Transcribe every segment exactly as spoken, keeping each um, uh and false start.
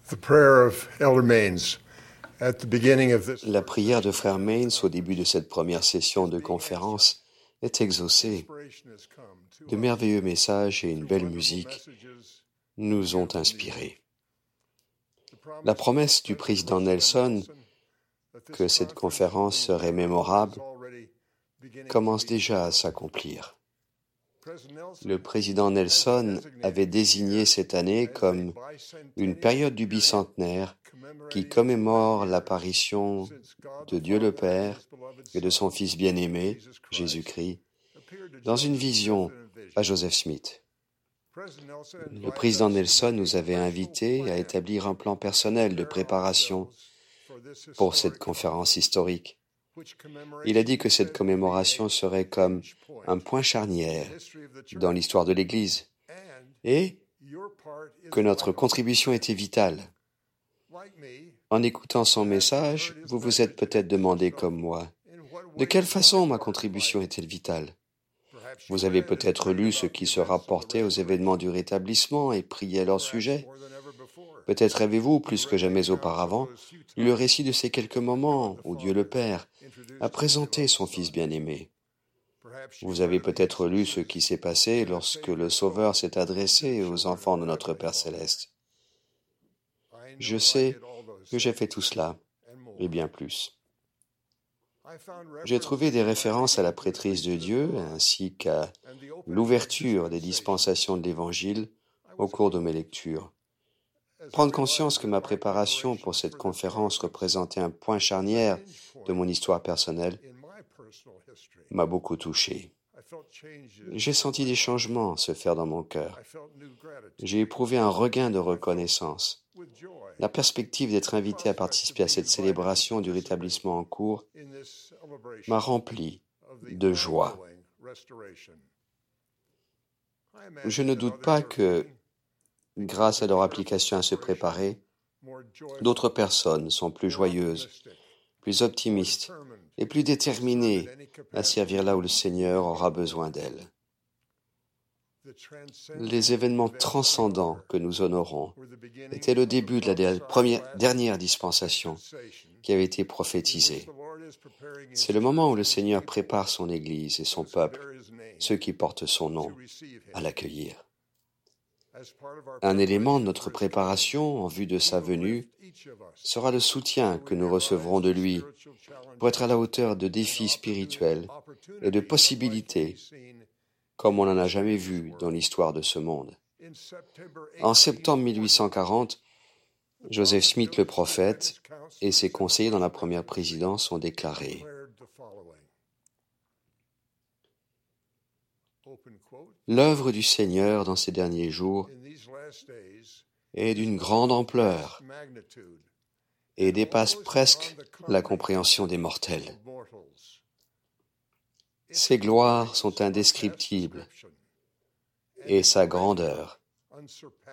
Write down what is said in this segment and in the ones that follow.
La prière de Frère Mains au début de cette première session de conférence est exaucée. De merveilleux messages et une belle musique nous ont inspirés. La promesse du président Nelson que cette conférence serait mémorable commence déjà à s'accomplir. Le président Nelson avait désigné cette année comme une période du bicentenaire qui commémore l'apparition de Dieu le Père et de son Fils bien-aimé, Jésus-Christ, dans une vision à Joseph Smith. Le président Nelson nous avait invités à établir un plan personnel de préparation pour cette conférence historique. Il a dit que cette commémoration serait comme un point charnière dans l'histoire de l'Église et que notre contribution était vitale. En écoutant son message, vous vous êtes peut-être demandé comme moi, de quelle façon ma contribution est-elle vitale ? Vous avez peut-être lu ce qui se rapportait aux événements du rétablissement et prié à leur sujet. Peut-être avez-vous, plus que jamais auparavant, lu le récit de ces quelques moments où Dieu le Père a présenté son Fils bien-aimé. Vous avez peut-être lu ce qui s'est passé lorsque le Sauveur s'est adressé aux enfants de notre Père Céleste. Je sais que j'ai fait tout cela, et bien plus. J'ai trouvé des références à la prêtrise de Dieu ainsi qu'à l'ouverture des dispensations de l'Évangile au cours de mes lectures. Prendre conscience que ma préparation pour cette conférence représentait un point charnière de mon histoire personnelle m'a beaucoup touché. J'ai senti des changements se faire dans mon cœur. J'ai éprouvé un regain de reconnaissance. La perspective d'être invité à participer à cette célébration du rétablissement en cours m'a rempli de joie. Je ne doute pas que, grâce à leur application à se préparer, d'autres personnes sont plus joyeuses, plus optimistes et plus déterminées à servir là où le Seigneur aura besoin d'elles. Les événements transcendants que nous honorons étaient le début de la première, dernière dispensation qui avait été prophétisée. C'est le moment où le Seigneur prépare son Église et son peuple, ceux qui portent son nom, à l'accueillir. Un élément de notre préparation en vue de sa venue sera le soutien que nous recevrons de lui pour être à la hauteur de défis spirituels et de possibilités comme on n'en a jamais vu dans l'histoire de ce monde. En septembre mille huit cent quarante, Joseph Smith le prophète et ses conseillers dans la première présidence ont déclaré « L'œuvre du Seigneur dans ces derniers jours est d'une grande ampleur et dépasse presque la compréhension des mortels. Ses gloires sont indescriptibles et sa grandeur inégalable. »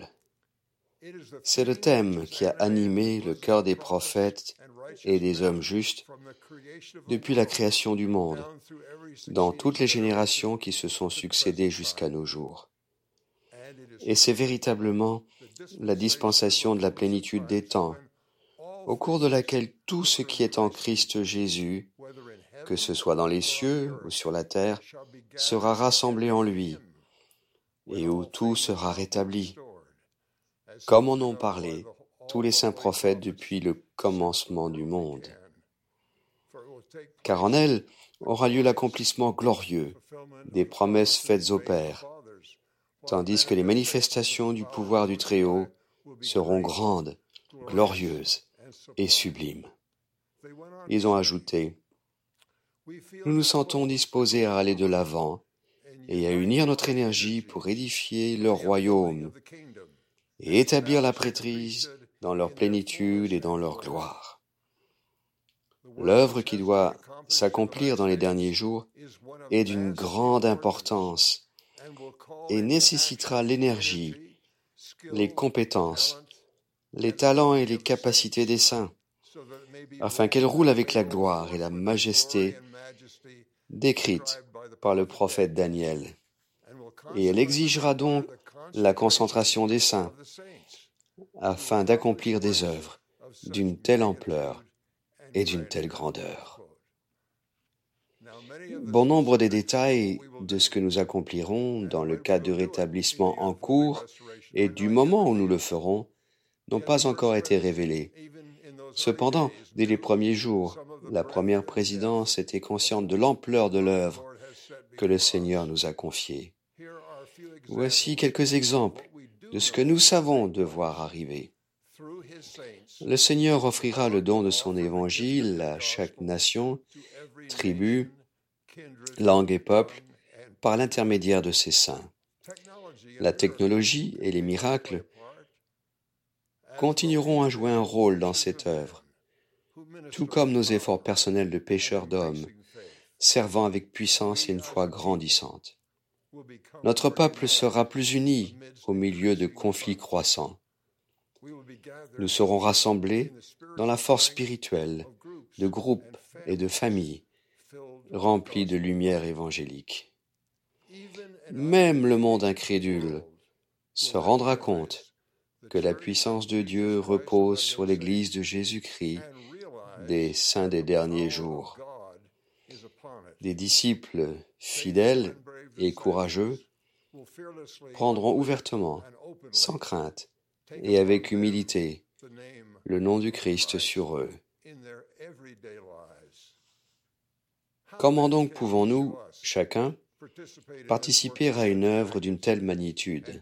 C'est le thème qui a animé le cœur des prophètes et des hommes justes depuis la création du monde, dans toutes les générations qui se sont succédées jusqu'à nos jours. Et c'est véritablement la dispensation de la plénitude des temps, au cours de laquelle tout ce qui est en Christ Jésus, que ce soit dans les cieux ou sur la terre, sera rassemblé en lui, et où tout sera rétabli, comme en ont parlé tous les saints prophètes depuis le commencement du monde. Car en elle aura lieu l'accomplissement glorieux des promesses faites aux pères, tandis que les manifestations du pouvoir du Très-Haut seront grandes, glorieuses et sublimes. Ils ont ajouté « Nous nous sentons disposés à aller de l'avant et à unir notre énergie pour édifier leur royaume et établir la prêtrise dans leur plénitude et dans leur gloire. » L'œuvre qui doit s'accomplir dans les derniers jours est d'une grande importance et nécessitera l'énergie, les compétences, les talents et les capacités des saints, afin qu'elle roule avec la gloire et la majesté décrites par le prophète Daniel. Et elle exigera donc la concentration des saints, afin d'accomplir des œuvres d'une telle ampleur et d'une telle grandeur. Bon nombre des détails de ce que nous accomplirons dans le cadre du rétablissement en cours et du moment où nous le ferons n'ont pas encore été révélés. Cependant, dès les premiers jours, la première présidence était consciente de l'ampleur de l'œuvre que le Seigneur nous a confiée. Voici quelques exemples de ce que nous savons devoir arriver. Le Seigneur offrira le don de son évangile à chaque nation, tribu, langue et peuple par l'intermédiaire de ses saints. La technologie et les miracles continueront à jouer un rôle dans cette œuvre, tout comme nos efforts personnels de pécheurs d'hommes, servant avec puissance et une foi grandissante. Notre peuple sera plus uni au milieu de conflits croissants. Nous serons rassemblés dans la force spirituelle de groupes et de familles remplis de lumière évangélique. Même le monde incrédule se rendra compte que la puissance de Dieu repose sur l'Église de Jésus-Christ des saints des derniers jours. Des disciples fidèles et courageux prendront ouvertement, sans crainte et avec humilité, le nom du Christ sur eux. Comment donc pouvons-nous, chacun, participer à une œuvre d'une telle magnitude?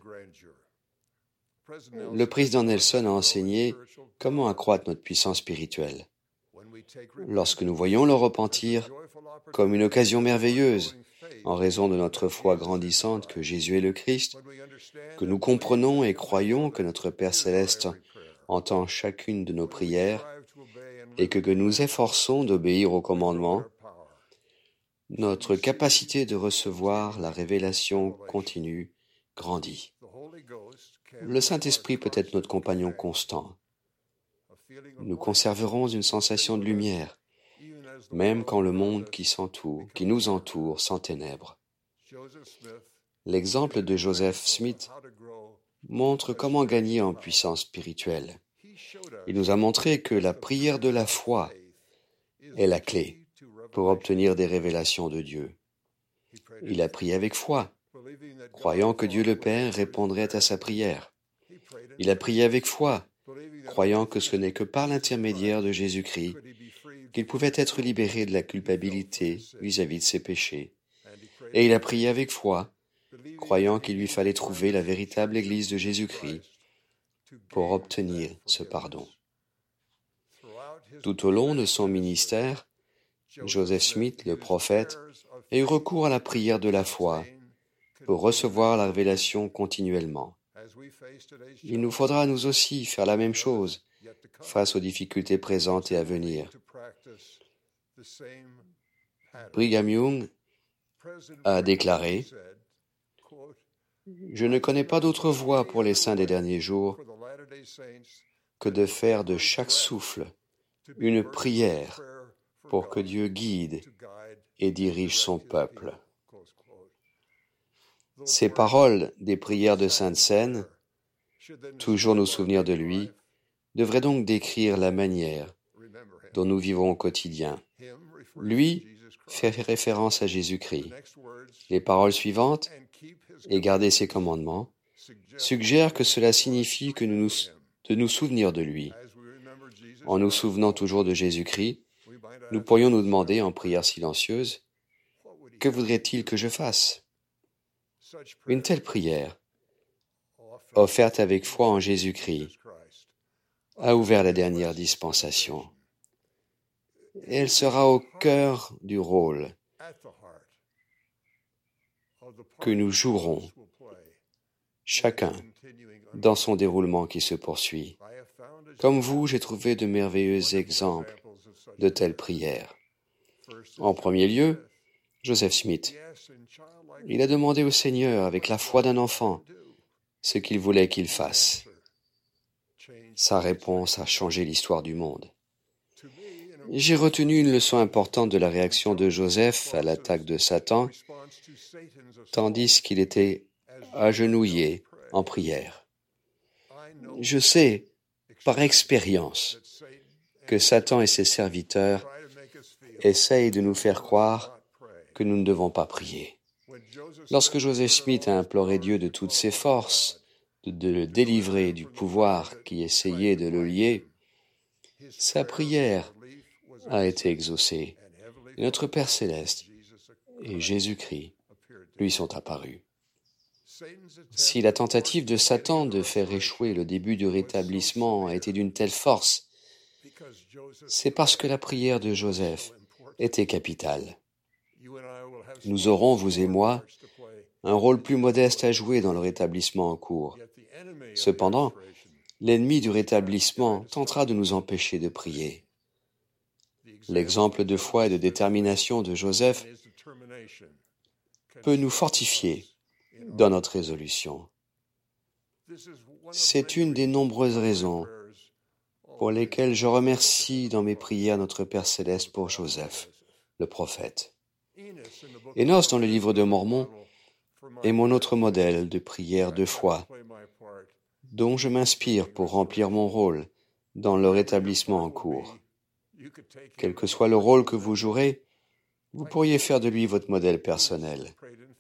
Le président Nelson a enseigné comment accroître notre puissance spirituelle. Lorsque nous voyons le repentir comme une occasion merveilleuse, en raison de notre foi grandissante que Jésus est le Christ, que nous comprenons et croyons que notre Père céleste entend chacune de nos prières et que, que nous efforçons d'obéir aux commandements, notre capacité de recevoir la révélation continue grandit. Le Saint-Esprit peut être notre compagnon constant. Nous conserverons une sensation de lumière, même quand le monde qui s'entoure, qui nous entoure s'enténèbre. L'exemple de Joseph Smith montre comment gagner en puissance spirituelle. Il nous a montré que la prière de la foi est la clé pour obtenir des révélations de Dieu. Il a prié avec foi, croyant que Dieu le Père répondrait à sa prière. Il a prié avec foi, croyant que ce n'est que par l'intermédiaire de Jésus-Christ qu'il pouvait être libéré de la culpabilité vis-à-vis de ses péchés. Et il a prié avec foi, croyant qu'il lui fallait trouver la véritable Église de Jésus-Christ pour obtenir ce pardon. Tout au long de son ministère, Joseph Smith, le prophète, a eu recours à la prière de la foi pour recevoir la révélation continuellement. Il nous faudra nous aussi faire la même chose face aux difficultés présentes et à venir. Brigham Young a déclaré « Je ne connais pas d'autre voie pour les saints des derniers jours que de faire de chaque souffle une prière pour que Dieu guide et dirige son peuple. » Ces paroles des prières de Sainte Seine, toujours nous souvenir de lui, devraient donc décrire la manière dont nous vivons au quotidien. Lui fait référence à Jésus-Christ. Les paroles suivantes, et garder ses commandements, suggèrent que cela signifie que nous nous, de nous souvenir de lui. En nous souvenant toujours de Jésus-Christ, nous pourrions nous demander en prière silencieuse, « Que voudrait-il que je fasse ?» Une telle prière, offerte avec foi en Jésus-Christ, a ouvert la dernière dispensation. Et elle sera au cœur du rôle que nous jouerons, chacun, dans son déroulement qui se poursuit. Comme vous, j'ai trouvé de merveilleux exemples de telles prières. En premier lieu, Joseph Smith. Il a demandé au Seigneur, avec la foi d'un enfant, ce qu'il voulait qu'il fasse. Sa réponse a changé l'histoire du monde. J'ai retenu une leçon importante de la réaction de Joseph à l'attaque de Satan, tandis qu'il était agenouillé en prière. Je sais, par expérience, que Satan et ses serviteurs essayent de nous faire croire que nous ne devons pas prier. Lorsque Joseph Smith a imploré Dieu de toutes ses forces de, de le délivrer du pouvoir qui essayait de le lier, sa prière a été exaucée. Et notre Père Céleste et Jésus-Christ lui sont apparus. Si la tentative de Satan de faire échouer le début du rétablissement a été d'une telle force, c'est parce que la prière de Joseph était capitale. Nous aurons, vous et moi, un rôle plus modeste à jouer dans le rétablissement en cours. Cependant, l'ennemi du rétablissement tentera de nous empêcher de prier. L'exemple de foi et de détermination de Joseph peut nous fortifier dans notre résolution. C'est une des nombreuses raisons pour lesquelles je remercie dans mes prières notre Père Céleste pour Joseph, le prophète. Énos, dans le livre de Mormon, est mon autre modèle de prière de foi, dont je m'inspire pour remplir mon rôle dans le rétablissement en cours. Quel que soit le rôle que vous jouerez, vous pourriez faire de lui votre modèle personnel.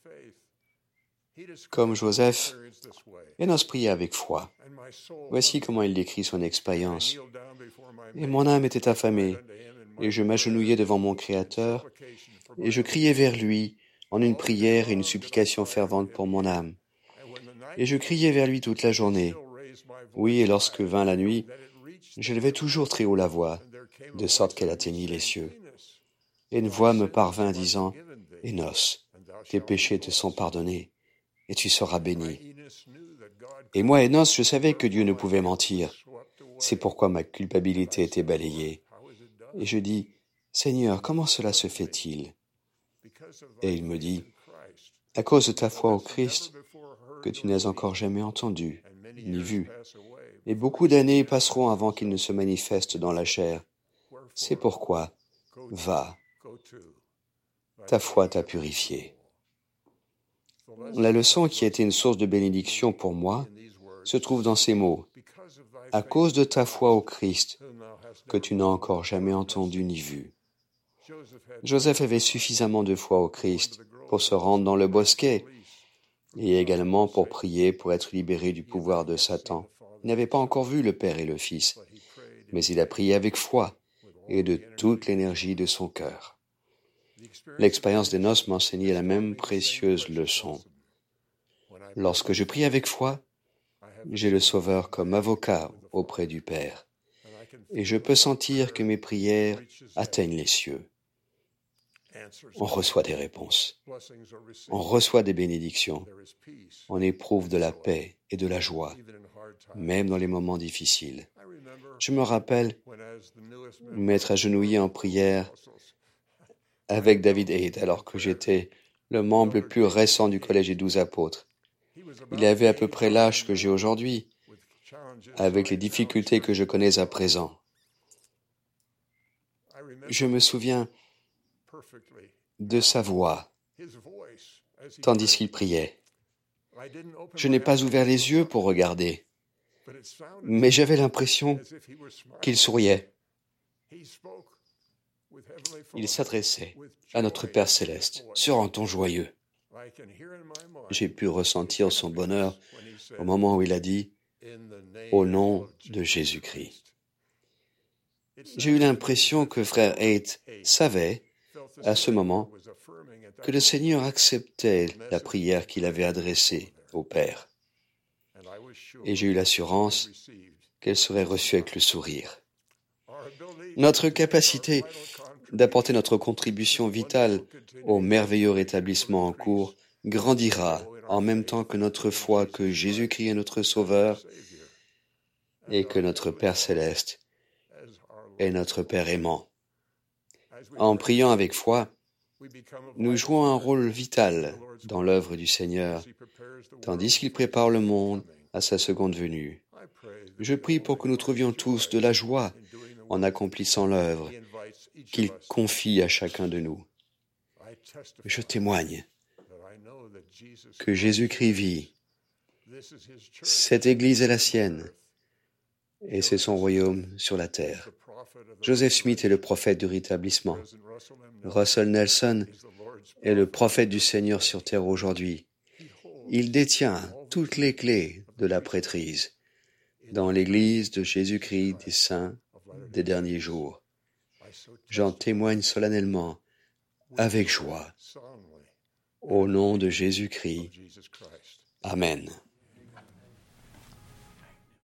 Comme Joseph, Énos priait avec foi. Voici comment il décrit son expérience. Et mon âme était affamée, et je m'agenouillais devant mon Créateur, et je criais vers lui en une prière et une supplication fervente pour mon âme. Et je criais vers lui toute la journée. Oui, et lorsque vint la nuit, j'élevais toujours très haut la voix, de sorte qu'elle atteignit les cieux. Et une voix me parvint disant, « Énos, tes péchés te sont pardonnés, et tu seras béni. » Et moi, Énos, je savais que Dieu ne pouvait mentir. C'est pourquoi ma culpabilité était balayée. Et je dis, « Seigneur, comment cela se fait-il » Et il me dit, « À cause de ta foi au Christ, que tu n'as encore jamais entendu, ni vu. Et beaucoup d'années passeront avant qu'il ne se manifeste dans la chair. C'est pourquoi, va, ta foi t'a purifié. » La leçon qui a été une source de bénédiction pour moi se trouve dans ces mots. À cause de ta foi au Christ, que tu n'as encore jamais entendu ni vu. Joseph avait suffisamment de foi au Christ pour se rendre dans le bosquet et également pour prier pour être libéré du pouvoir de Satan. Il n'avait pas encore vu le Père et le Fils, mais il a prié avec foi et de toute l'énergie de son cœur. L'expérience des noces m'a enseigné la même précieuse leçon. Lorsque je prie avec foi, j'ai le Sauveur comme avocat auprès du Père, et je peux sentir que mes prières atteignent les cieux. On reçoit des réponses, on reçoit des bénédictions, on éprouve de la paix et de la joie, même dans les moments difficiles. Je me rappelle m'être agenouillé en prière avec David Haid alors que j'étais le membre le plus récent du collège des douze apôtres. Il avait à peu près l'âge que j'ai aujourd'hui, avec les difficultés que je connais à présent. Je me souviens de sa voix, tandis qu'il priait. Je n'ai pas ouvert les yeux pour regarder, mais j'avais l'impression qu'il souriait. Il s'adressait à notre Père Céleste sur un ton joyeux. J'ai pu ressentir son bonheur au moment où il a dit « Au nom de Jésus-Christ ». J'ai eu l'impression que frère Haid savait, à ce moment, que le Seigneur acceptait la prière qu'il avait adressée au Père. Et j'ai eu l'assurance qu'elle serait reçue avec le sourire. Notre capacité d'apporter notre contribution vitale au merveilleux rétablissement en cours grandira en même temps que notre foi que Jésus-Christ est notre Sauveur et que notre Père Céleste est notre Père aimant. En priant avec foi, nous jouons un rôle vital dans l'œuvre du Seigneur, tandis qu'il prépare le monde à sa seconde venue. Je prie pour que nous trouvions tous de la joie en accomplissant l'œuvre qu'il confie à chacun de nous. Je témoigne que Jésus-Christ vit Cette Église est la sienne, et c'est son royaume sur la terre. Joseph Smith est le prophète du rétablissement. Russell Nelson est le prophète du Seigneur sur terre aujourd'hui. Il détient toutes les clés de la prêtrise dans l'Église de Jésus-Christ des saints des derniers jours. J'en témoigne solennellement, avec joie, au nom de Jésus-Christ. Amen.